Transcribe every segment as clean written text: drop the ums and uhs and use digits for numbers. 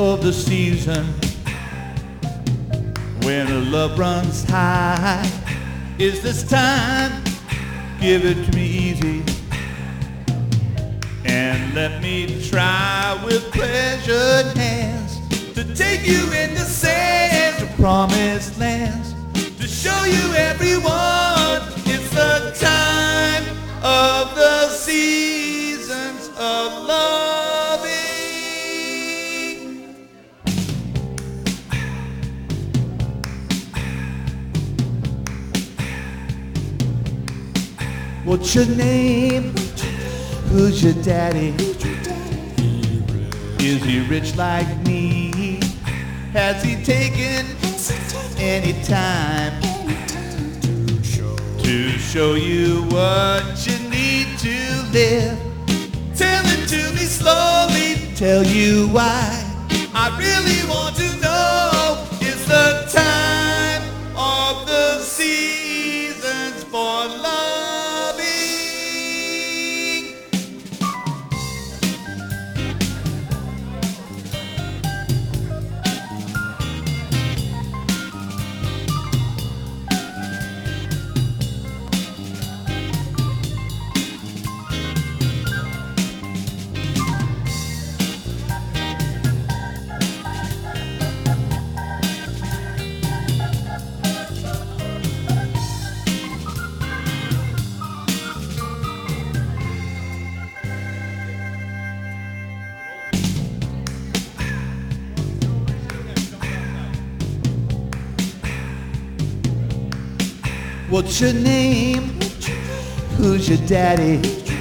of the season when love runs high. Is this time? Give it to me easy and let me try with pleasured hands to take you into sands of promised lands, to show you everyone it's the time of the seasons of loving. What's your name? Who's your daddy? Is he rich like me? Has he taken any time to show you what you need to live? Tell it to me slowly, tell you why. I really want to know. It's the time of the seasons for loving. What's your name? Who's your daddy?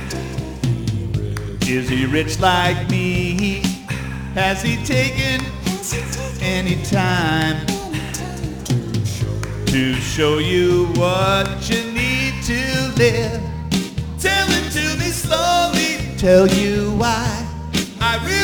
Is he rich like me? Has he taken any time to show you what you need to live? Tell it to me slowly, tell you why. I really